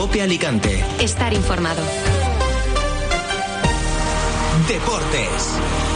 COPE Alicante. Estar informado. Deportes.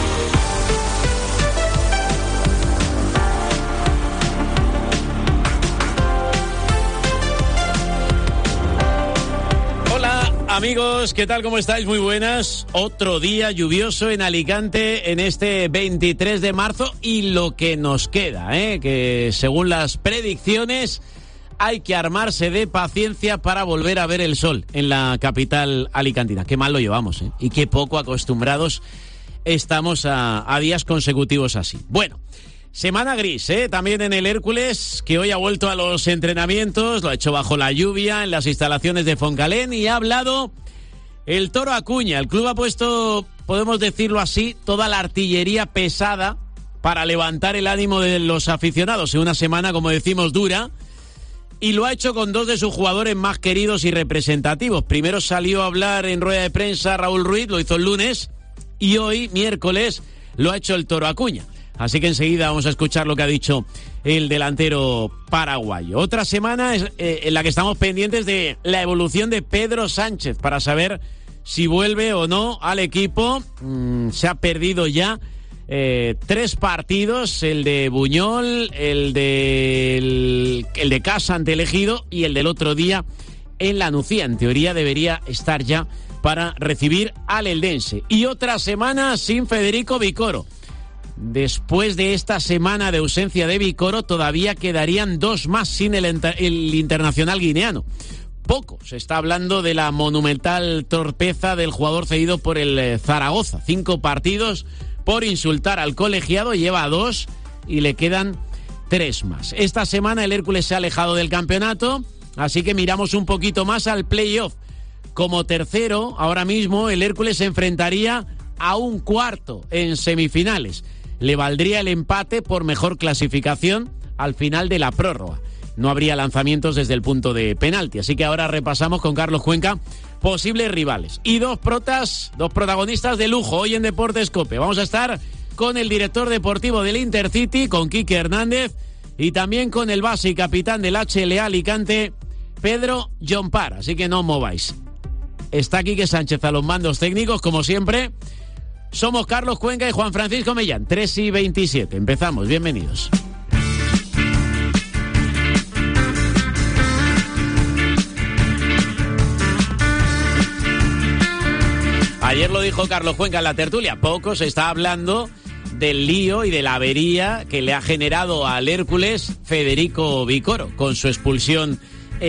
Hola amigos, ¿qué tal? ¿Cómo estáis? Muy buenas. Otro día lluvioso en Alicante en este 23 de marzo y lo que nos queda, que según las predicciones hay que armarse de paciencia para volver a ver el sol en la capital alicantina. Qué mal lo llevamos, y qué poco acostumbrados estamos a días consecutivos así. Bueno, semana gris, también en el Hércules, que hoy ha vuelto a los entrenamientos, lo ha hecho bajo la lluvia en las instalaciones de Foncalén y ha hablado el Toro Acuña. El club ha puesto, podemos decirlo así, toda la artillería pesada para levantar el ánimo de los aficionados en una semana, como decimos, dura. Y lo ha hecho con dos de sus jugadores más queridos y representativos. Primero salió a hablar en rueda de prensa Raúl Ruiz, lo hizo el lunes, y hoy, miércoles, lo ha hecho el Toro Acuña. Así que enseguida vamos a escuchar lo que ha dicho el delantero paraguayo. Otra semana en la que estamos pendientes de la evolución de Pedro Sánchez para saber si vuelve o no al equipo. Se ha perdido ya 3 partidos, el de Buñol, el de casa ante el Ejido y el del otro día en la Nucía. En teoría debería estar ya para recibir al Eldense. Y otra semana sin Federico Vicoro. Después de esta semana de ausencia de Vicoro, todavía quedarían 2 más sin el internacional guineano. Poco se está hablando de la monumental torpeza del jugador cedido por el Zaragoza. 5 partidos por insultar al colegiado, lleva 2 y le quedan 3 más. Esta semana el Hércules se ha alejado del campeonato, así que miramos un poquito más al playoff. Como tercero, ahora mismo el Hércules se enfrentaría a un cuarto en semifinales. Le valdría el empate por mejor clasificación al final de la prórroga. No habría lanzamientos desde el punto de penalti, así que ahora repasamos con Carlos Cuenca posibles rivales. Y dos protagonistas de lujo hoy en Deportes COPE. Vamos a estar con el director deportivo del Intercity, con Quique Hernández, y también con el base y capitán del HLA Alicante, Pedro Llompar. Así que no os mováis. Está Quique Sánchez a los mandos técnicos, como siempre. Somos Carlos Cuenca y Juan Francisco Mellán, 3:27. Empezamos, bienvenidos. Ayer lo dijo Carlos Cuenca en la tertulia, poco se está hablando del lío y de la avería que le ha generado al Hércules Federico Vicoro con su expulsión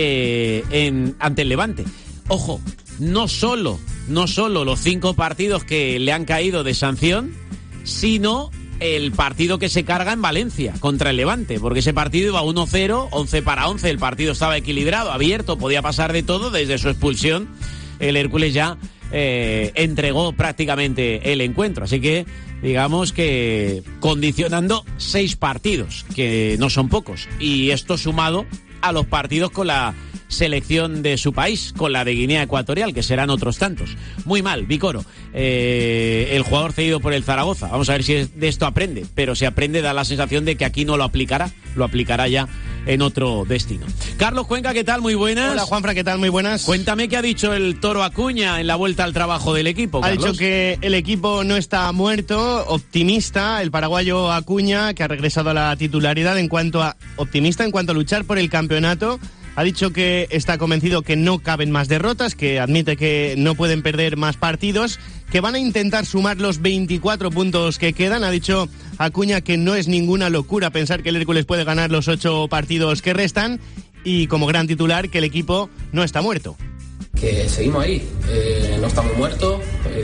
ante el Levante. Ojo, no solo los 5 partidos que le han caído de sanción, sino el partido que se carga en Valencia contra el Levante, porque ese partido iba 1-0, 11-11, el partido estaba equilibrado, abierto, podía pasar de todo. Desde su expulsión el Hércules ya entregó prácticamente el encuentro, así que digamos que condicionando 6 partidos, que no son pocos, y esto sumado a los partidos con la selección de su país, con la de Guinea Ecuatorial, que serán otros tantos. Muy mal, Vicoro, el jugador cedido por el Zaragoza. Vamos a ver si de esto aprende, pero si aprende da la sensación de que aquí no lo aplicará ya en otro destino. Carlos Cuenca, ¿qué tal? Muy buenas. Hola, Juanfran, ¿qué tal? Muy buenas. Cuéntame qué ha dicho el Toro Acuña en la vuelta al trabajo del equipo, Carlos. Ha dicho que el equipo no está muerto, optimista, el paraguayo Acuña, que ha regresado a la titularidad optimista en cuanto a luchar por el campeonato. Ha dicho que está convencido que no caben más derrotas, que admite que no pueden perder más partidos, que van a intentar sumar los 24 puntos que quedan. Ha dicho Acuña que no es ninguna locura pensar que el Hércules puede ganar los 8 partidos que restan, y como gran titular que el equipo no está muerto. Que seguimos ahí, no estamos muertos.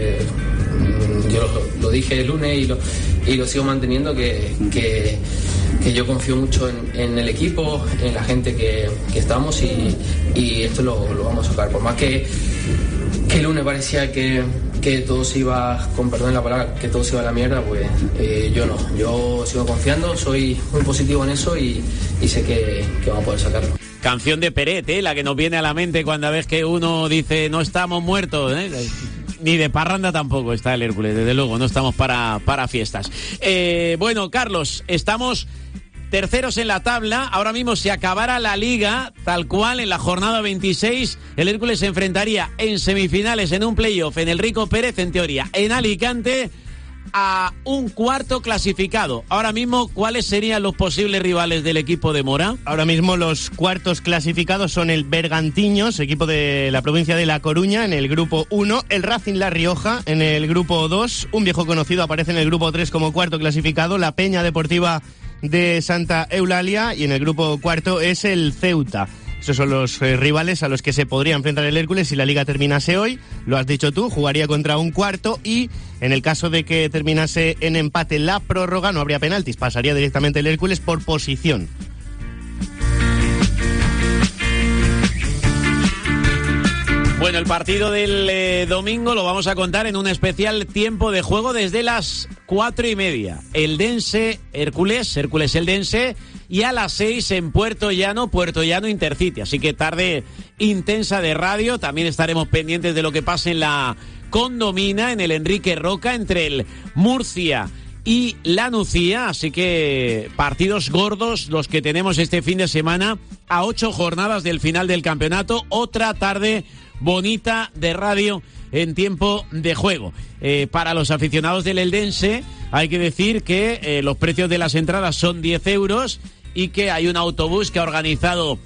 Yo lo dije el lunes y lo sigo manteniendo, que yo confío mucho en el equipo, en la gente que estamos, y esto lo vamos a sacar. Por más que el lunes parecía que todo se iba, con perdón la palabra, que todo se iba a la mierda, pues yo no. Yo sigo confiando, soy muy positivo en eso y sé que vamos a poder sacarlo. Canción de Peret, la que nos viene a la mente cuando ves que uno dice no estamos muertos, Ni de parranda tampoco está el Hércules, desde luego, no estamos para fiestas. Bueno, Carlos, estamos terceros en la tabla. Ahora mismo, si acabara la Liga, tal cual, en la jornada 26, el Hércules se enfrentaría en semifinales, en un playoff, en el Rico Pérez, en teoría, en Alicante, a un cuarto clasificado. Ahora mismo, ¿cuáles serían los posibles rivales del equipo de Mora? Ahora mismo los cuartos clasificados son el Bergantiños, equipo de la provincia de La Coruña, en el grupo 1, el Racing La Rioja en el grupo 2, un viejo conocido aparece en el grupo 3 como cuarto clasificado, la Peña Deportiva de Santa Eulalia, y en el grupo cuarto es el Ceuta. Esos son los rivales a los que se podría enfrentar el Hércules si la Liga terminase hoy. Lo has dicho tú, jugaría contra un cuarto y en el caso de que terminase en empate la prórroga no habría penaltis, pasaría directamente el Hércules por posición. Bueno, el partido del domingo lo vamos a contar en un especial tiempo de juego desde las 4:30. Eldense, Hércules Eldense, y a las 6 en Puerto Llano Intercity. Así que tarde intensa de radio. También estaremos pendientes de lo que pase en la Condomina, en el Enrique Roca, entre el Murcia y la Nucía. Así que partidos gordos los que tenemos este fin de semana, a 8 jornadas del final del campeonato. Otra tarde bonita de radio en tiempo de juego. Para los aficionados del Eldense hay que decir que los precios de las entradas son 10 euros y que hay un autobús que ha organizado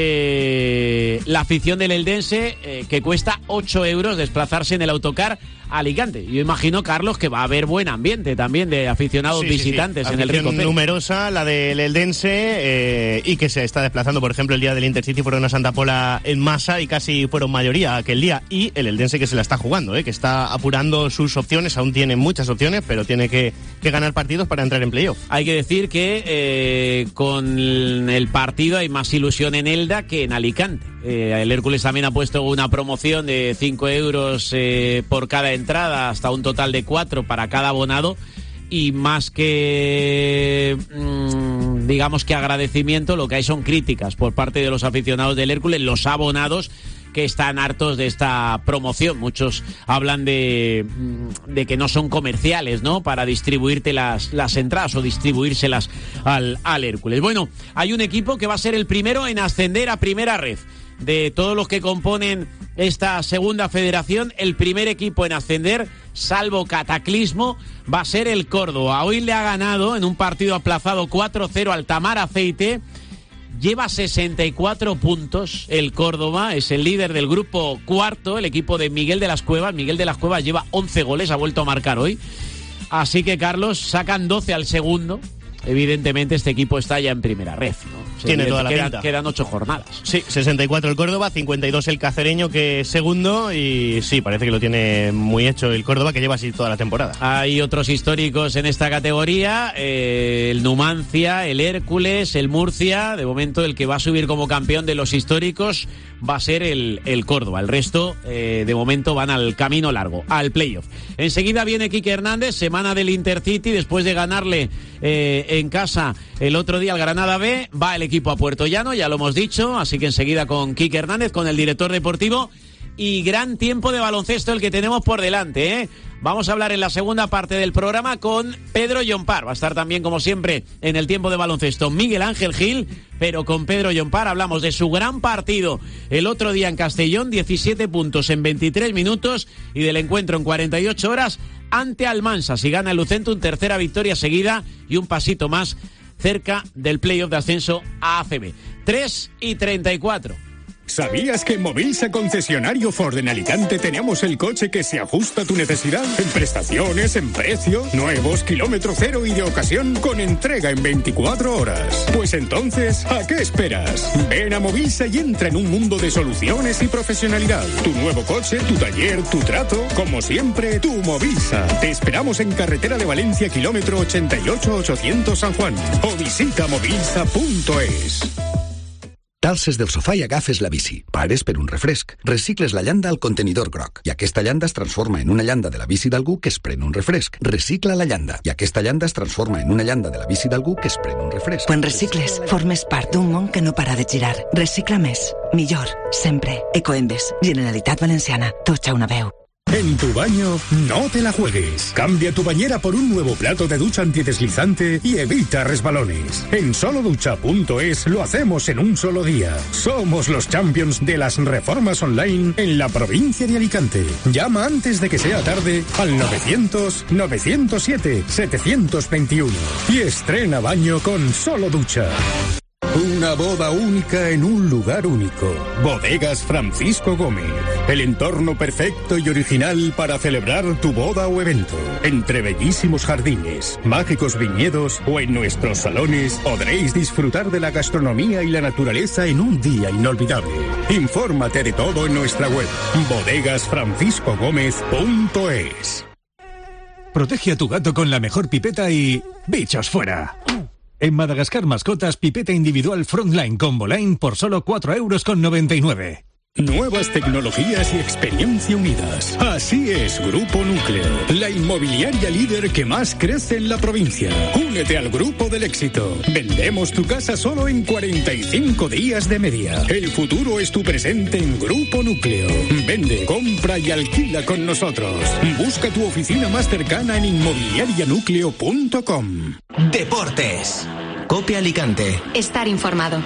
la afición del Eldense que cuesta 8 euros desplazarse en el autocar a Alicante. Yo imagino, Carlos, que va a haber buen ambiente también de aficionados visitantes en el Rico Pérez. Numerosa la del Eldense y que se está desplazando, por ejemplo, el día del Intercity fueron a Santa Pola en masa y casi fueron mayoría aquel día, y el Eldense que se la está jugando, que está apurando sus opciones, aún tiene muchas opciones, pero tiene que ganar partidos para entrar en playoff. Hay que decir que con el partido hay más ilusión en Elda que en Alicante. El Hércules también ha puesto una promoción de 5 euros por cada entrada, hasta un total de 4 para cada abonado, y más que digamos que agradecimiento, lo que hay son críticas por parte de los aficionados del Hércules, los abonados, que están hartos de esta promoción. Muchos hablan de que no son comerciales, ¿no?, para distribuirte las entradas o distribuírselas al Hércules. Bueno, hay un equipo que va a ser el primero en ascender a primera red. De todos los que componen esta segunda federación, el primer equipo en ascender, salvo cataclismo, va a ser el Córdoba. Hoy le ha ganado en un partido aplazado 4-0 al Tamar Aceite. Lleva 64 puntos el Córdoba, es el líder del grupo cuarto, el equipo de Miguel de las Cuevas. Miguel de las Cuevas lleva 11 goles, ha vuelto a marcar hoy. Así que, Carlos, sacan 12 al segundo. Evidentemente este equipo está ya en primera red, ¿no? Tiene toda la pinta. Quedan 8 jornadas. Sí, 64 el Córdoba, 52 el Cacereño, que es segundo, y sí, parece que lo tiene muy hecho el Córdoba, que lleva así toda la temporada. Hay otros históricos en esta categoría, el Numancia, el Hércules, el Murcia. De momento el que va a subir como campeón de los históricos va a ser el Córdoba. El resto, de momento, van al camino largo, al playoff. Enseguida viene Quique Hernández, semana del Intercity, después de ganarle en casa el otro día al Granada B, va el equipo a Puerto Llano, ya lo hemos dicho, así que enseguida con Quique Hernández, con el director deportivo, y gran tiempo de baloncesto el que tenemos por delante, ¿eh? Vamos a hablar en la segunda parte del programa con Pedro Llompar. Va a estar también, como siempre, en el tiempo de baloncesto Miguel Ángel Gil, pero con Pedro Llompar hablamos de su gran partido el otro día en Castellón, 17 puntos en 23 minutos, y del encuentro en 48 horas ante Almansa. Si gana el Lucentum, tercera victoria seguida y un pasito más cerca del playoff de ascenso a ACB. 3:34. ¿Sabías que en Movilsa Concesionario Ford en Alicante tenemos el coche que se ajusta a tu necesidad? En prestaciones, en precio, nuevos, kilómetro cero y de ocasión, con entrega en 24 horas. Pues entonces, ¿a qué esperas? Ven a Movilsa y entra en un mundo de soluciones y profesionalidad. Tu nuevo coche, tu taller, tu trato, como siempre, tu Movilsa. Te esperamos en carretera de Valencia, kilómetro 88-800 San Juan. O visita movilsa.es. T'alces del sofà i agafes la bici. Pares per un refresc. Recicles la llanda al contenidor groc. I aquesta llanda es transforma en una llanda de la bici d'algú que es pren un refresc. Recicla la llanda. I aquesta llanda es transforma en una llanda de la bici d'algú que es pren un refresc. Quan recicles, formes part d'un món que no para de girar. Recicla més. Millor. Sempre. Ecoembes. Generalitat Valenciana. Tots a una veu. En tu baño, no te la juegues. Cambia tu bañera por un nuevo plato de ducha antideslizante y evita resbalones. En soloducha.es lo hacemos en un solo día. Somos los champions de las reformas online en la provincia de Alicante. Llama antes de que sea tarde al 900-907-721 y estrena baño con Solo Ducha. Una boda única en un lugar único. Bodegas Francisco Gómez. El entorno perfecto y original para celebrar tu boda o evento. Entre bellísimos jardines, mágicos viñedos o en nuestros salones podréis disfrutar de la gastronomía y la naturaleza en un día inolvidable. Infórmate de todo en nuestra web bodegasfranciscogomez.es. Protege a tu gato con la mejor pipeta y bichos fuera. En Madagascar Mascotas, pipeta individual Frontline Combo Line por solo 4,99 €. Nuevas tecnologías y experiencia unidas. Así es Grupo Núcleo, la inmobiliaria líder que más crece en la provincia. Únete al Grupo del Éxito. Vendemos tu casa solo en 45 días de media. El futuro es tu presente en Grupo Núcleo. Vende, compra y alquila con nosotros. Busca tu oficina más cercana en inmobiliarianúcleo.com. Deportes. COPE Alicante. Estar informado.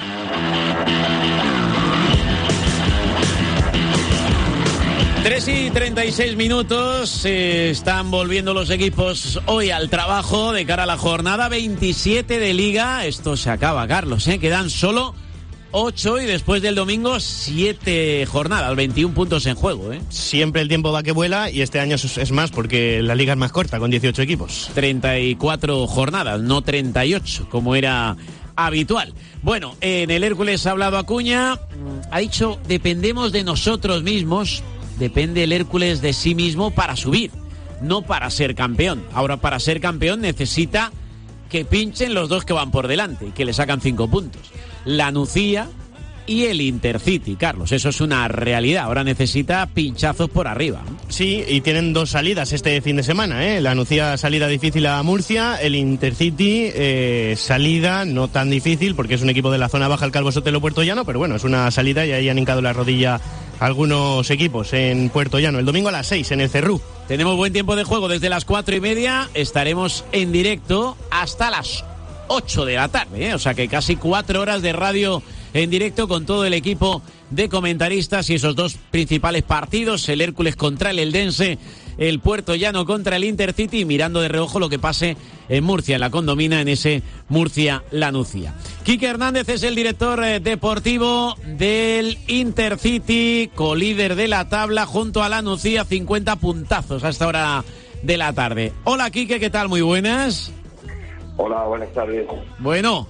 Tres y 36 minutos, se están volviendo los equipos hoy al trabajo de cara a la jornada 27 de Liga. Esto se acaba, Carlos, quedan solo 8 y después del domingo 7 jornadas, 21 puntos en juego. Siempre el tiempo va que vuela y este año es más porque la Liga es más corta, con 18 equipos. 34 jornadas, no 38, como era habitual. Bueno, en el Hércules ha hablado Acuña, ha dicho, dependemos de nosotros mismos. Depende el Hércules de sí mismo para subir, no para ser campeón. Ahora, para ser campeón necesita que pinchen los dos que van por delante y que le sacan 5 puntos. La Nucía y el Intercity, Carlos. Eso es una realidad. Ahora necesita pinchazos por arriba. Sí, y tienen 2 salidas este fin de semana. La Nucía, salida difícil a Murcia. El Intercity, salida no tan difícil porque es un equipo de la zona baja, el Calvo Sotelo, Puerto Llano. Pero bueno, es una salida y ahí han hincado la rodilla algunos equipos en Puerto Llano. El domingo a las 6 en el Cerrú. Tenemos buen tiempo de juego desde las 4:30. Estaremos en directo hasta las 8 de la tarde. O sea que casi 4 horas de radio en directo con todo el equipo de comentaristas y esos 2 principales partidos, el Hércules contra el Eldense, el Puerto Llano contra el Intercity, mirando de reojo lo que pase en Murcia, en la Condomina, en ese Murcia-La Nucía. Quique Hernández es el director deportivo del Intercity, colíder de la tabla junto a La Nucía, 50 puntazos a esta hora de la tarde. Hola Quique, ¿qué tal? Muy buenas. Hola, buenas tardes. Bueno,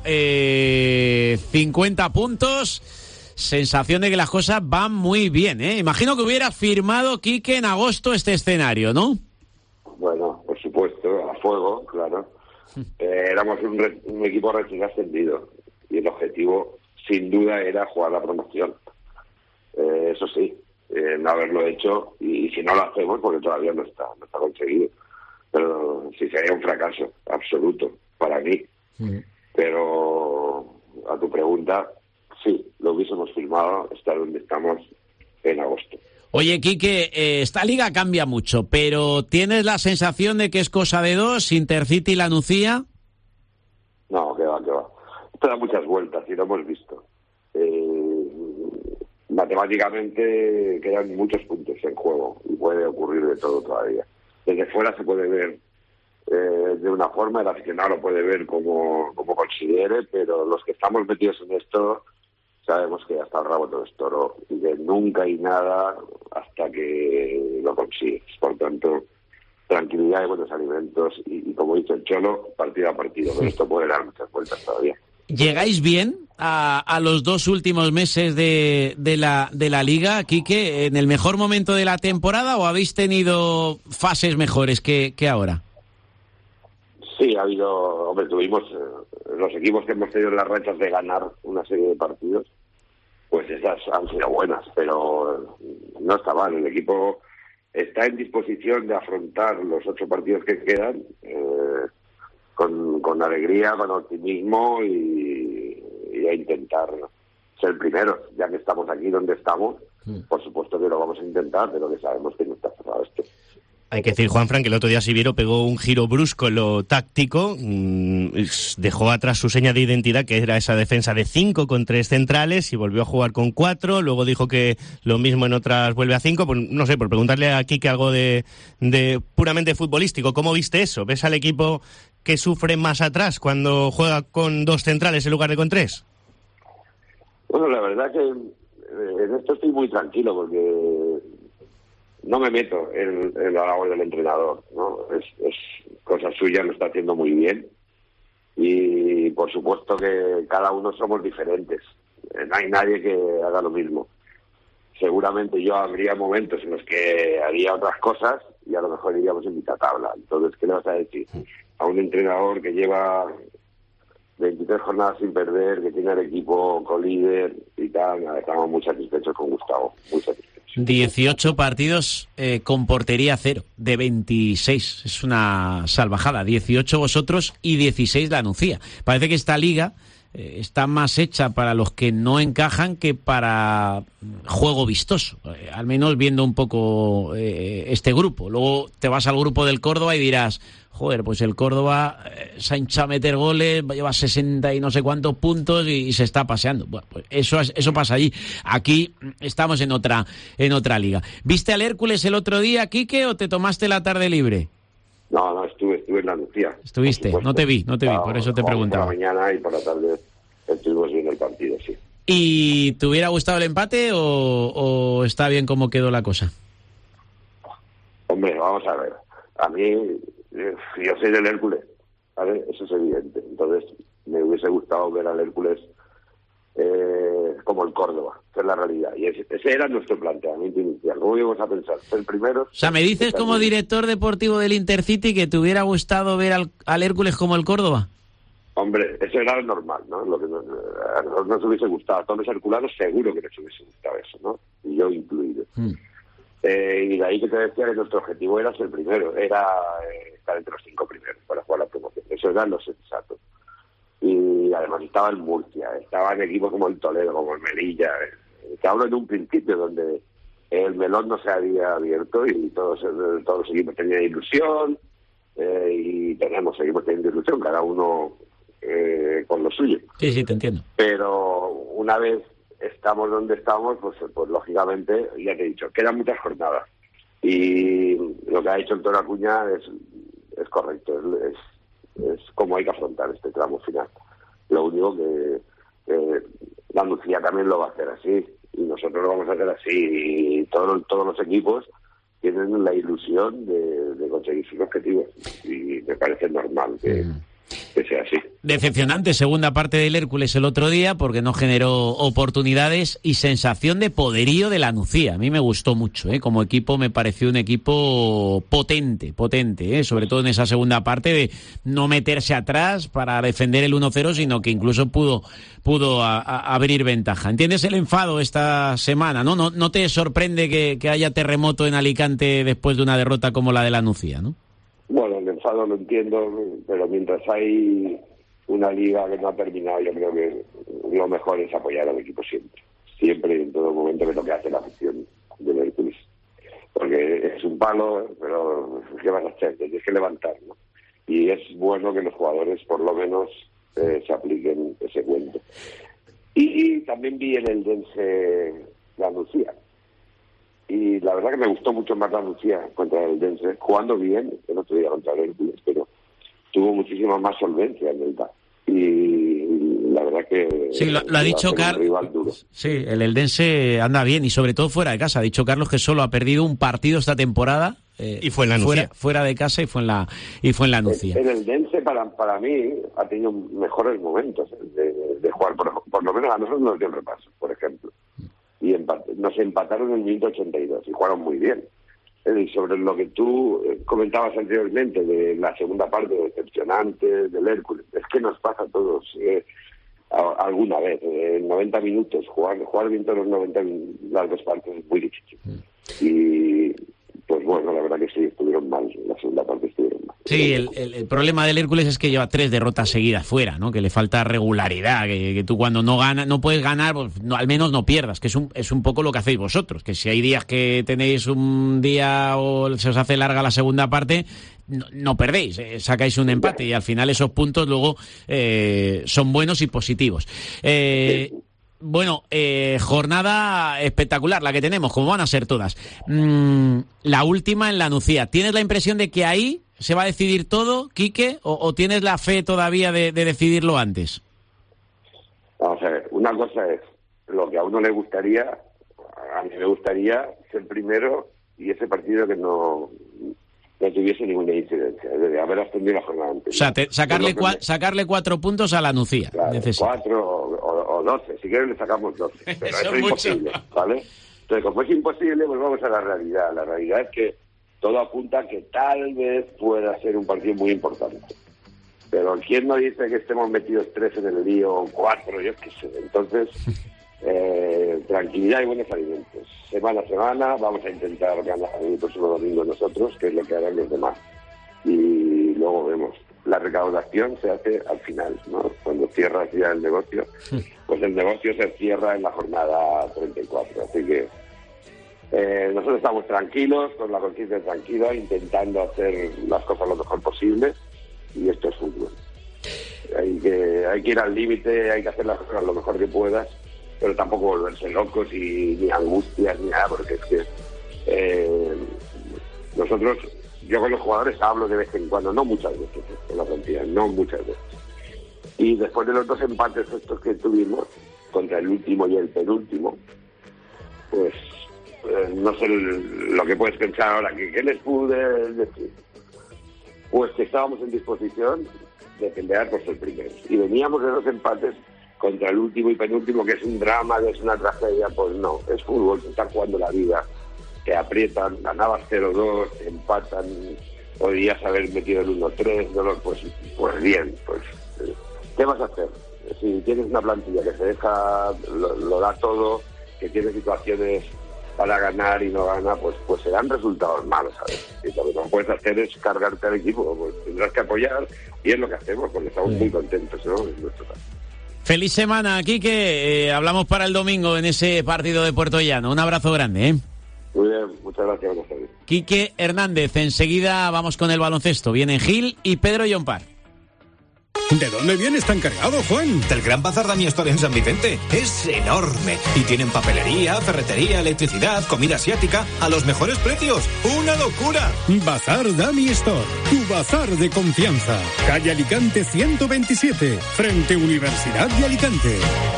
50 puntos, sensación de que las cosas van muy bien, Imagino que hubiera firmado Quique en agosto este escenario, ¿no? Bueno, por supuesto, a fuego, claro. Éramos un equipo recién ascendido y el objetivo, sin duda, era jugar la promoción. Eso sí, no haberlo hecho y si no lo hacemos, porque todavía no está conseguido. Pero sí sería un fracaso absoluto para mí. Pero a tu pregunta, sí, lo hubiésemos firmado, estar donde estamos en agosto. Oye, Quique, esta liga cambia mucho, pero ¿tienes la sensación de que es cosa de 2, Intercity y La Nucía? No, que va. Esto da muchas vueltas y lo hemos visto. Matemáticamente quedan muchos puntos en juego y puede ocurrir de todo todavía. Desde fuera se puede ver de una forma, el aficionado lo puede ver como considere, pero los que estamos metidos en esto sabemos que hasta el rabo todo es toro y que nunca hay nada hasta que lo consigues. Por tanto, tranquilidad y buenos alimentos y como dice el Cholo, partido a partido, pero esto puede dar muchas vueltas todavía. ¿Llegáis bien a los 2 últimos meses de la Liga, Quique, en el mejor momento de la temporada o habéis tenido fases mejores que ahora? Sí, ha habido, tuvimos los equipos que hemos tenido las rachas de ganar una serie de partidos, pues esas han sido buenas, pero no está mal. El equipo está en disposición de afrontar los 8 partidos que quedan con alegría, con optimismo y a intentar ser primeros, ya que estamos aquí donde estamos. Por supuesto que lo vamos a intentar, pero que sabemos que no está cerrado esto. Hay que decir, Juanfran, que el otro día Siviero pegó un giro brusco en lo táctico, dejó atrás su seña de identidad, que era esa defensa de 5 con 3 centrales, y volvió a jugar con 4, luego dijo que lo mismo en otras vuelve a 5, pues no sé, por preguntarle a Quique algo de puramente futbolístico, ¿cómo viste eso? ¿Ves al equipo que sufre más atrás cuando juega con 2 centrales en lugar de con 3? Bueno, la verdad que en esto estoy muy tranquilo porque no me meto en la labor del entrenador, ¿no? Es cosa suya, lo está haciendo muy bien y por supuesto que cada uno somos diferentes, no hay nadie que haga lo mismo. Seguramente yo habría momentos en los que haría otras cosas y a lo mejor iríamos en mitad tabla. Entonces, ¿qué le vas a decir a un entrenador que lleva 23 jornadas sin perder, que tiene el equipo co-líder y tal? Estamos muy satisfechos con Gustavo, muy satisfechos. 18 partidos con portería 0 de 26. Es una salvajada. 18 vosotros y 16 la Nucía. Parece que esta liga está más hecha para los que no encajan que para juego vistoso. Al menos viendo un poco este grupo. Luego te vas al grupo del Córdoba y dirás, joder, pues el Córdoba se ha hinchado a meter goles, lleva 60 y no sé cuántos puntos y se está paseando. Bueno, pues eso pasa allí. Aquí estamos en otra liga. ¿Viste al Hércules el otro día, Quique, o te tomaste la tarde libre? No, estuve en la Nucía. ¿Estuviste? No te vi, por eso te preguntaba. Por la mañana y por la tarde estuvimos viendo el partido, sí. ¿Y te hubiera gustado el empate o está bien cómo quedó la cosa? Hombre, vamos a ver. A mí, yo soy del Hércules, ¿vale? Eso es evidente. Entonces, me hubiese gustado ver al Hércules como el Córdoba, esa es la realidad. Y ese era nuestro planteamiento inicial. ¿Cómo íbamos a pensar? Ser primeros. O sea, me dices como director deportivo del Intercity que te hubiera gustado ver al Hércules como el Córdoba. Hombre, eso era lo normal, ¿no? Lo que a nosotros nos hubiese gustado. A todos los herculanos seguro que les hubiese gustado eso, ¿no? Y yo incluido. Y de ahí que te decía que nuestro objetivo era ser primero, era estar entre los 5 primeros para jugar la promoción. Eso era lo sensato. Y además estaba el Murcia, estaba en equipos como el Toledo, como el Melilla. Te hablo en un principio donde el melón no se había abierto y todos los equipos tenían ilusión y tenemos equipos teniendo ilusión, cada uno con lo suyo. Sí, te entiendo. Pero una vez estamos donde estamos, pues lógicamente, ya te he dicho, quedan muchas jornadas. Y lo que ha dicho el Toro Acuña es correcto, es como hay que afrontar este tramo final. Lo único que la Nucía también lo va a hacer así, y nosotros lo vamos a hacer así, y todos los equipos tienen la ilusión de conseguir sus objetivos, y me parece normal que sea así. Decepcionante segunda parte del Hércules el otro día porque no generó oportunidades y sensación de poderío de la Nucía. A mí me gustó mucho, como equipo me pareció un equipo potente, sobre todo en esa segunda parte de no meterse atrás para defender el 1-0, sino que incluso pudo abrir ventaja. ¿Entiendes el enfado esta semana? ¿No te sorprende que haya terremoto en Alicante después de una derrota como la de la Nucía, no? Bueno, el enfado lo entiendo, pero mientras hay una liga que no ha terminado, yo creo que lo mejor es apoyar al equipo siempre y en todo momento, que es lo que hace la afición del Hércules. Porque es un palo, pero ¿qué vas a hacer? Tienes que levantar, ¿no? Y es bueno que los jugadores por lo menos se apliquen ese cuento. Y también vi en el Dense la Nucía. Y la verdad que me gustó mucho más la Nucía contra el Dense, jugando bien, el otro día contra el Hércules, pero tuvo muchísima más solvencia en el DA. Y la verdad que... Sí, lo ha dicho Carlos. Sí, el Eldense anda bien y sobre todo fuera de casa. Ha dicho Carlos que solo ha perdido un partido esta temporada. Y fue en la Nucía. Fuera de casa y fue en la Nucía. El Eldense para mí ha tenido mejores momentos de jugar, por lo menos a nosotros nos dio el repaso, por ejemplo. Y nos empataron en el minuto 82 y jugaron muy bien. Y sobre lo que tú comentabas anteriormente de la segunda parte decepcionante del Hércules, es que nos pasa a todos alguna vez, en 90 minutos, jugar bien todos los 90 las dos partes es muy difícil. Y pues bueno, la verdad que sí, estuvieron mal, la segunda parte estuvieron mal. Sí, el problema del Hércules es que lleva 3 derrotas seguidas fuera, ¿no? Que le falta regularidad, que tú cuando no ganas, no puedes ganar, pues, no, al menos no pierdas, que es un poco lo que hacéis vosotros, que si hay días que tenéis un día o se os hace larga la segunda parte, no perdéis, sacáis un empate y al final esos puntos luego son buenos y positivos. Bueno, jornada espectacular la que tenemos, como van a ser todas. La última en la Nucía. ¿Tienes la impresión de que ahí se va a decidir todo, Quique, o tienes la fe todavía de decidirlo antes? Vamos a ver, una cosa es lo que a uno le gustaría, a mí me gustaría ser primero y ese partido que no tuviese ninguna incidencia, es decir, haber ascendido la jornada anterior. O sea, sacarle 4 puntos a la Nucía. Claro, 4 o 12, si quieren le sacamos 12, pero eso es imposible, ¿vale? Entonces, como es imposible, pues vamos a la realidad. La realidad es que todo apunta a que tal vez pueda ser un partido muy importante. Pero ¿quién no dice que estemos metidos 3 en el lío, o 4, yo qué sé? Entonces, tranquilidad y buenos alimentos. Semana a semana vamos a intentar ganar el próximo domingo nosotros, que es lo que harán los demás. Y luego vemos. La recaudación se hace al final, ¿no? Cuando cierras ya el negocio, pues el negocio se cierra en la jornada 34. Así que nosotros estamos tranquilos, con la conciencia tranquila, intentando hacer las cosas lo mejor posible, y esto es fútbol. Hay que ir al límite, hay que hacer las cosas lo mejor que puedas, pero tampoco volverse locos y ni angustias ni nada, porque es que nosotros, yo con los jugadores hablo de vez en cuando, no muchas veces, en la plantilla, no muchas veces. Y después de los 2 empates estos que tuvimos, contra el último y el penúltimo, pues no sé lo que puedes pensar ahora, ¿qué les pude decir? Pues que estábamos en disposición de pelear por ser primeros. Y veníamos de 2 empates contra el último y penúltimo, que es un drama, que es una tragedia. Pues no, es fútbol, se está jugando la vida. Te aprietan, ganabas 0-2, te empatan, podrías haber metido el 1-3, pues bien, pues ¿qué vas a hacer? Si tienes una plantilla que se deja, lo da todo, que tiene situaciones para ganar y no gana, pues serán resultados malos, ¿sabes? Y lo que no puedes hacer es cargarte al equipo, pues tendrás que apoyar, y es lo que hacemos, porque estamos muy contentos, ¿no? En nuestro caso. Feliz semana, Quique. Hablamos para el domingo en ese partido de Puerto Llano. Un abrazo grande, ¿eh? Muy bien, muchas gracias. Quique Hernández, enseguida vamos con el baloncesto. Vienen Gil y Pedro Llompart. ¿De dónde vienes tan cargado, Juan? Del Gran Bazar Dami Store en San Vicente. Es enorme. Y tienen papelería, ferretería, electricidad, comida asiática a los mejores precios. ¡Una locura! Bazar Dami Store, tu bazar de confianza. Calle Alicante 127, frente Universidad de Alicante.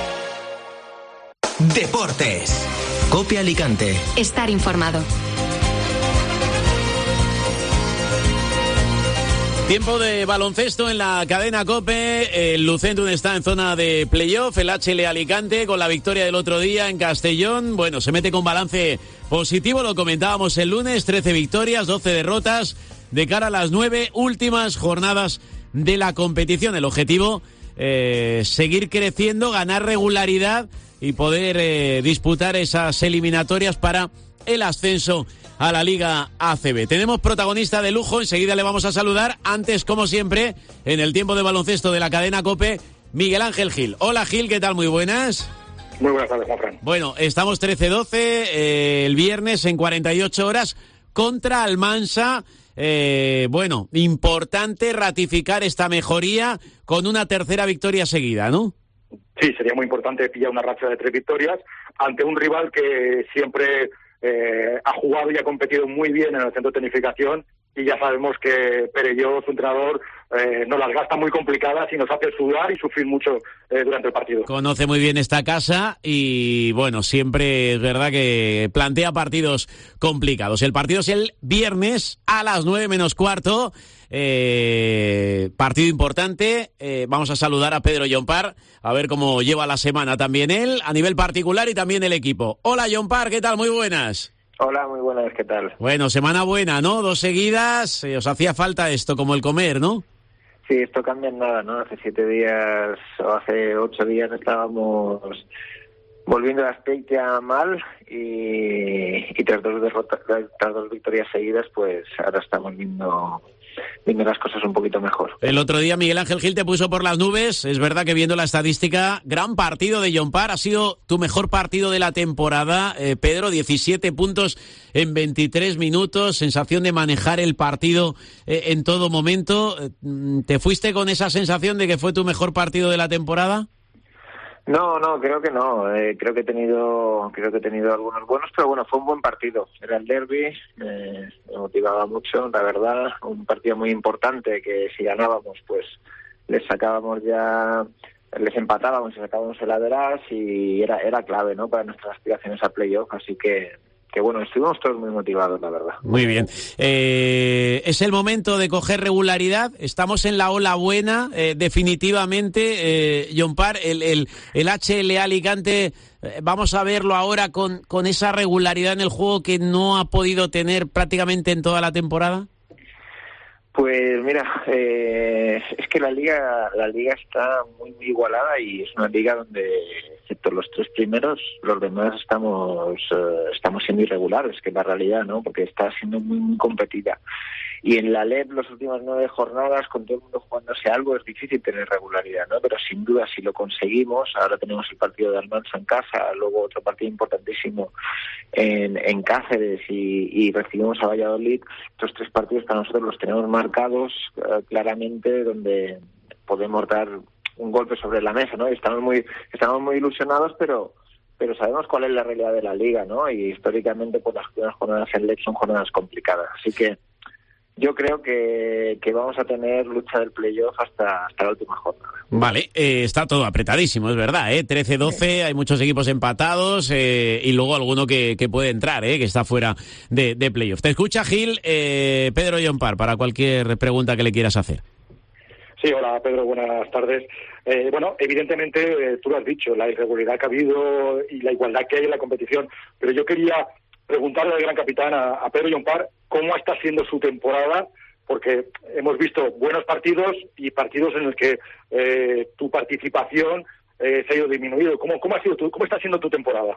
Deportes. Copia Alicante. Estar informado. Tiempo de baloncesto en la cadena COPE. El Lucentum está en zona de playoff. El HL Alicante con la victoria del otro día en Castellón. Bueno, se mete con balance positivo. Lo comentábamos el lunes. 13 victorias, 12 derrotas de cara a las 9 últimas jornadas de la competición. El objetivo, seguir creciendo, ganar regularidad y poder disputar esas eliminatorias para el ascenso a la Liga ACB. Tenemos protagonista de lujo, enseguida le vamos a saludar. Antes, como siempre, en el tiempo de baloncesto de la cadena COPE, Miguel Ángel Gil. Hola Gil, ¿qué tal? Muy buenas. Muy buenas tardes, Juanfran. Bueno, estamos 13-12, el viernes en 48 horas contra Almansa. Bueno, importante ratificar esta mejoría con una tercera victoria seguida, ¿no? Sí, sería muy importante pillar una racha de 3 victorias ante un rival que siempre ha jugado y ha competido muy bien en el centro de tecnificación, y ya sabemos que Perelló, su entrenador, nos las gasta muy complicadas y nos hace sudar y sufrir mucho durante el partido. Conoce muy bien esta casa y, bueno, siempre es verdad que plantea partidos complicados. El partido es el viernes a las 9 menos cuarto. Partido importante. Vamos a saludar a Pedro Llompart, a ver cómo lleva la semana también él, a nivel particular, y también el equipo. Hola Llompart, ¿qué tal? Muy buenas. Hola, muy buenas, ¿qué tal? Bueno, semana buena, ¿no? 2 seguidas, os hacía falta esto, como el comer, ¿no? Sí, esto cambia en nada, ¿no? Hace 7 días o hace 8 días estábamos volviendo a Azpeitia mal y tras dos victorias seguidas, pues ahora estamos viendo las cosas un poquito mejor. El otro día Miguel Ángel Gil te puso por las nubes. Es verdad que viendo la estadística, gran partido de John Parr. Ha sido tu mejor partido de la temporada, Pedro. 17 puntos en 23 minutos. Sensación de manejar el partido en todo momento. ¿Te fuiste con esa sensación de que fue tu mejor partido de la temporada? No, creo que no. Creo que he tenido algunos buenos, pero bueno, fue un buen partido. Era el derbi, me motivaba mucho, la verdad. Un partido muy importante que si ganábamos, pues les empatábamos y sacábamos el average y era clave, ¿no? Para nuestras aspiraciones a playoff, así que bueno, estuvimos todos muy motivados, la verdad. Muy bien. Es el momento de coger regularidad. Estamos en la ola buena, definitivamente. John Parr, el HLA Alicante, vamos a verlo ahora con esa regularidad en el juego que no ha podido tener prácticamente en toda la temporada. Pues mira, es que la liga está muy igualada y es una liga donde, excepto los 3 primeros, los demás estamos siendo irregulares, que es la realidad, ¿no? Porque está siendo muy competida. Y en la LEP, las últimas 9 jornadas, con todo el mundo jugándose algo, es difícil tener regularidad, ¿no? Pero sin duda, si lo conseguimos, ahora tenemos el partido de Almansa en casa, luego otro partido importantísimo en Cáceres y recibimos a Valladolid. Estos 3 partidos para nosotros los tenemos marcados claramente, donde podemos dar un golpe sobre la mesa, ¿no? Y estamos muy ilusionados, pero sabemos cuál es la realidad de la liga, ¿no? Y históricamente, pues las primeras jornadas en LEP son jornadas complicadas. Así que yo creo que vamos a tener lucha del playoff hasta la última jornada. Vale, está todo apretadísimo, es verdad, 13-12, hay muchos equipos empatados y luego alguno que puede entrar, que está fuera de playoff. Te escucha Gil, Pedro John Parr, para cualquier pregunta que le quieras hacer. Sí, hola Pedro, buenas tardes. Bueno, evidentemente tú lo has dicho, la irregularidad que ha habido y la igualdad que hay en la competición, pero yo quería preguntarle al gran capitán, a Pedro John Parr, cómo está siendo su temporada, porque hemos visto buenos partidos y partidos en los que tu participación se ha ido disminuido. ¿Cómo está siendo tu temporada?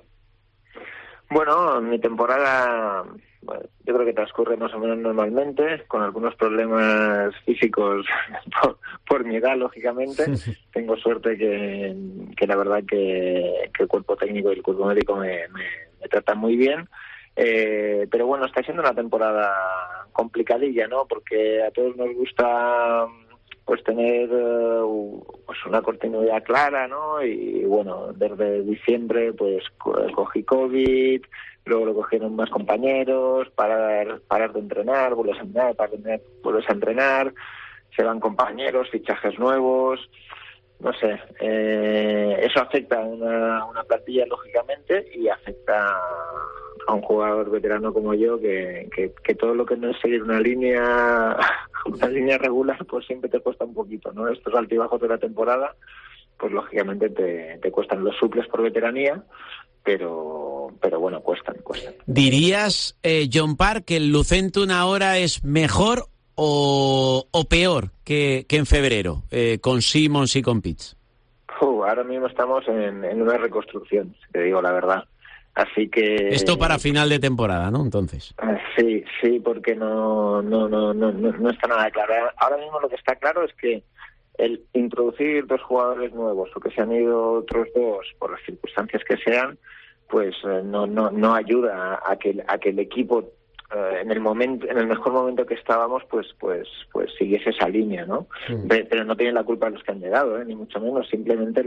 Bueno, mi temporada, yo creo que transcurre más o menos normalmente, con algunos problemas físicos por mi edad, lógicamente. Tengo suerte que la verdad que el cuerpo técnico y el cuerpo médico me tratan muy bien. Pero bueno, está siendo una temporada complicadilla, ¿no? Porque a todos nos gusta pues tener pues una continuidad clara, ¿no? Y bueno, desde diciembre pues cogí COVID, luego lo cogieron más compañeros, parar de entrenar, vuelves a entrenar, se van compañeros, fichajes nuevos. No sé, eso afecta a una plantilla, lógicamente, y afecta a un jugador veterano como yo, que todo lo que no es seguir una línea regular, pues siempre te cuesta un poquito, ¿no? Estos altibajos de la temporada, pues lógicamente te cuestan. Los suples por veteranía, pero bueno, cuestan. ¿Dirías, John Parr, que el Lucentum ahora es mejor o peor que en febrero, con Simons y con Pitts? Ahora mismo estamos en una reconstrucción, te digo la verdad. Así que esto para final de temporada, ¿no? Entonces. Sí, porque no está nada claro. Ahora mismo lo que está claro es que el introducir 2 jugadores nuevos o que se han ido otros 2 por las circunstancias que sean, pues no ayuda a que el equipo en el mejor momento que estábamos, pues siguiese esa línea, ¿no? Pero no tienen la culpa los que han llegado, ni mucho menos. Simplemente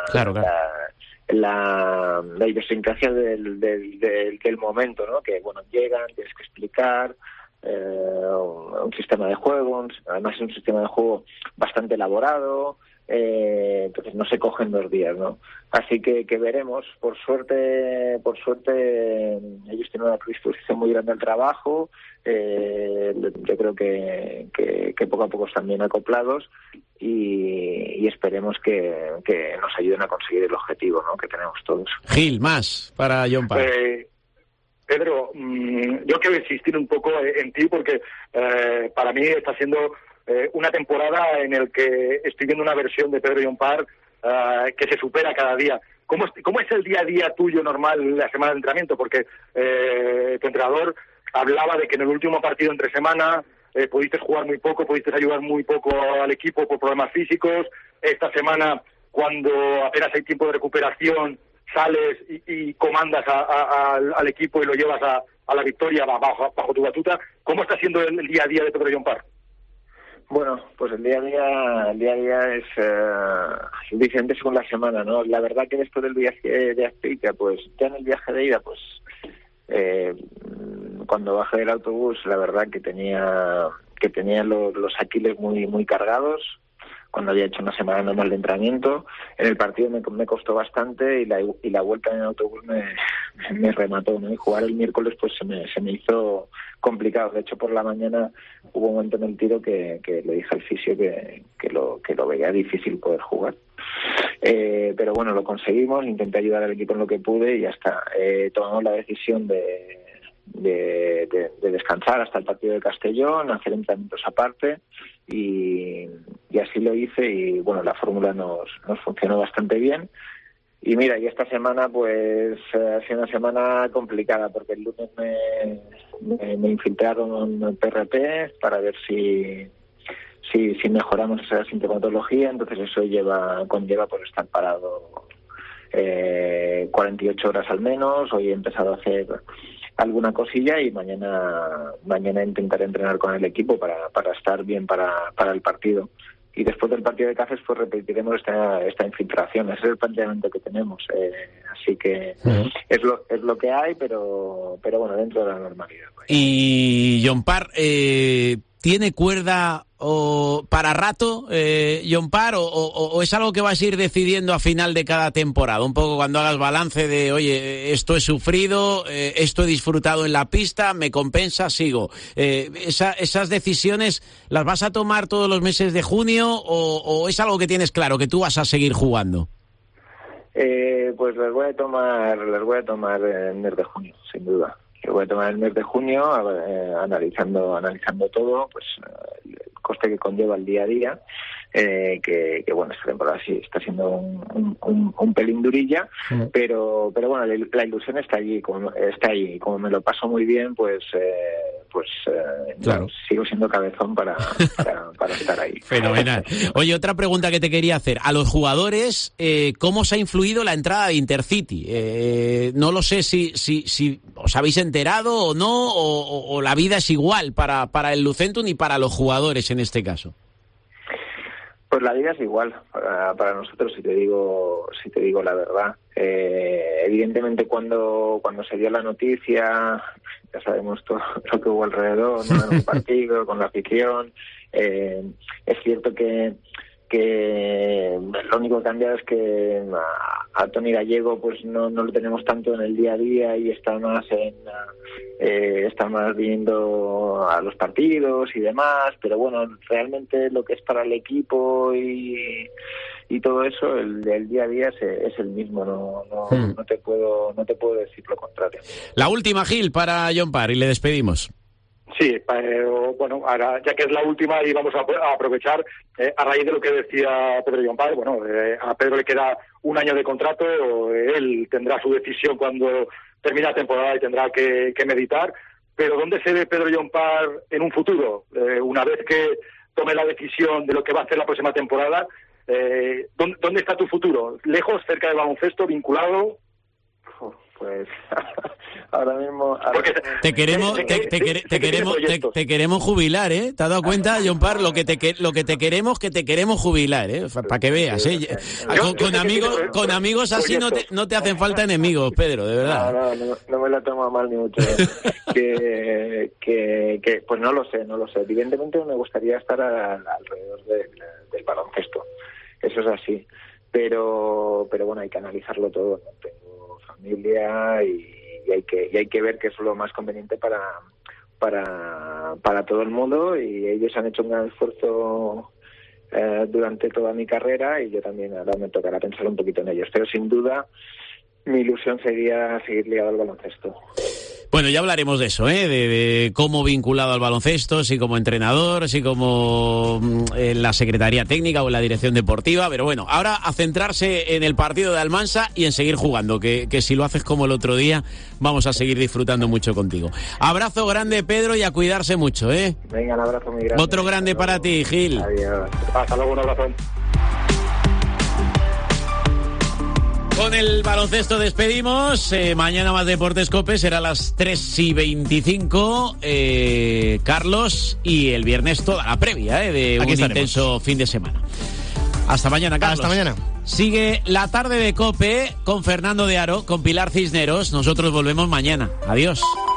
la idiosincrasia del momento, ¿no? Que bueno, llegan, tienes que explicar un sistema de juego, además es un sistema de juego bastante elaborado, entonces no se cogen 2 días, ¿no? Así que veremos. Por suerte ellos tienen una predisposición muy grande al trabajo. Yo creo que poco a poco están bien acoplados y esperemos que nos ayuden a conseguir el objetivo, ¿no? Que tenemos todos. Gil, más para John Parr. Pedro, yo quiero insistir un poco en ti porque para mí está siendo una temporada en el que estoy viendo una versión de Pedro John Parr que se supera cada día. ¿Cómo es el día a día tuyo normal en la semana de entrenamiento? Porque tu entrenador hablaba de que en el último partido entre semana pudiste jugar muy poco, pudiste ayudar muy poco al equipo por problemas físicos. Esta semana, cuando apenas hay tiempo de recuperación, sales y comandas al equipo y lo llevas a la victoria bajo tu batuta. ¿Cómo está siendo el día a día de Pedro Llompart? Bueno, pues el día a día es diferente según la semana, ¿no? La verdad que después del viaje de Azpeitia, pues ya en el viaje de ida, pues cuando bajé del autobús, la verdad que tenía los aquiles muy cargados, cuando había hecho una semana normal de entrenamiento. En el partido me costó bastante y la vuelta en el autobús me remató, ¿no? Y jugar el miércoles pues se me hizo complicado. De hecho, por la mañana hubo un momento en el tiro que le dije al fisio que lo veía difícil poder jugar. Pero bueno, lo conseguimos, intenté ayudar al equipo en lo que pude y ya está. Tomamos la decisión de descansar hasta el partido de Castellón, hacer entrenamientos aparte y así lo hice y bueno, la fórmula nos funcionó bastante bien. Y mira, y esta semana pues ha sido una semana complicada porque el lunes me infiltraron en PRP para ver si mejoramos esa sintomatología, entonces eso conlleva por estar parado 48 horas al menos. Hoy he empezado a hacer alguna cosilla y mañana intentaré entrenar con el equipo para estar bien para el partido. Y después del partido de Cáceres pues repetiremos esta infiltración. Ese es el planteamiento que tenemos. Así que es lo que hay, pero bueno, dentro de la normalidad. Pues. Y Llompart, ¿tiene cuerda para rato, Llompart, o es algo que vas a ir decidiendo a final de cada temporada? Un poco cuando hagas balance de, oye, esto he sufrido, esto he disfrutado en la pista, me compensa, sigo. ¿Esas decisiones las vas a tomar todos los meses de junio o es algo que tienes claro, que tú vas a seguir jugando? Pues las voy a tomar en el mes de junio, sin duda. Lo voy a tomar el mes de junio, analizando todo, pues el coste que conlleva el día a día, que bueno, esta temporada sí está siendo un pelín durilla, pero bueno, la ilusión está allí, como me lo paso muy bien, pues claro, sigo siendo cabezón para estar ahí. Fenomenal. Oye, otra pregunta que te quería hacer. A los jugadores, ¿cómo os ha influido la entrada de Intercity? No lo sé si os habéis enterado o no, o la vida es igual para el Lucentum y para los jugadores en este caso. Pues la vida es igual para nosotros, si te digo la verdad. Evidentemente cuando se dio la noticia, ya sabemos todo lo que hubo alrededor, ¿no? En un partido, con la afición. Es cierto que lo único que cambia es que a Toni Gallego pues no lo tenemos tanto en el día a día y está más viendo a los partidos y demás, pero bueno, realmente lo que es para el equipo y todo eso, el día a día es el mismo, no te puedo decir lo contrario. La última, Gil, para Llompart y le despedimos. Sí, bueno, ahora ya que es la última y vamos a aprovechar, a raíz de lo que decía Pedro Llompart, bueno, a Pedro le queda un año de contrato, él tendrá su decisión cuando termine la temporada y tendrá que meditar, pero ¿dónde se ve Pedro Llompart en un futuro? Una vez que tome la decisión de lo que va a hacer la próxima temporada, ¿dónde está tu futuro? ¿Lejos, cerca del baloncesto, vinculado? Pues ahora mismo te queremos jubilar, ¿eh? ¿Te has dado cuenta, Llompart, lo que te queremos jubilar, para que veas, con amigos así no te hacen falta enemigos, Pedro, de verdad. No me lo tomo mal ni mucho. que pues no lo sé. Evidentemente me gustaría estar alrededor del baloncesto. Eso es así. Pero bueno, hay que analizarlo todo, ¿no? Tengo familia y hay que ver qué es lo más conveniente para todo el mundo, y ellos han hecho un gran esfuerzo durante toda mi carrera y yo también ahora me tocará pensar un poquito en ellos, pero sin duda mi ilusión sería seguir ligado al baloncesto. Bueno, ya hablaremos de eso, de cómo vinculado al baloncesto, si como entrenador, si como en la Secretaría Técnica o en la Dirección Deportiva, pero bueno, ahora a centrarse en el partido de Almansa y en seguir jugando, que si lo haces como el otro día, vamos a seguir disfrutando mucho contigo. Abrazo grande, Pedro, y a cuidarse mucho, Venga, un abrazo muy grande. Otro grande para ti, Gil. Adiós. Hasta luego, un abrazo. Con el baloncesto despedimos. Mañana más Deportes COPE, será a las 3:25. Carlos, y el viernes toda la previa de un intenso fin de semana. Hasta mañana, Carlos. Hasta mañana. Sigue la tarde de COPE con Fernando de Aro, con Pilar Cisneros. Nosotros volvemos mañana. Adiós.